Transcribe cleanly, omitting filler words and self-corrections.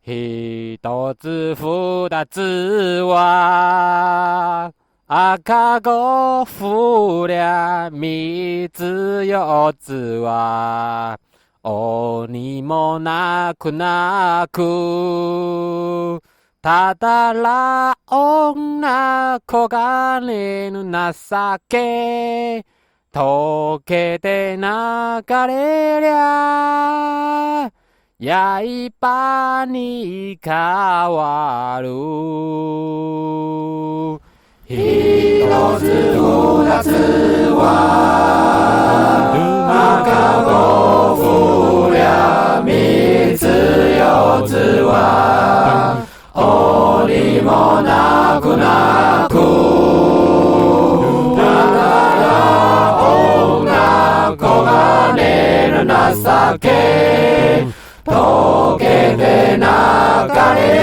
一つ二つは赤子ふりゃ三つ四つは鬼もなくなくただら女焦がれぬ情け溶けて流れりゃ刃に変わる一つ二つは赤子ふりゃ三つ四つは鬼もなくなくただら女焦がれる情け溶けて流れ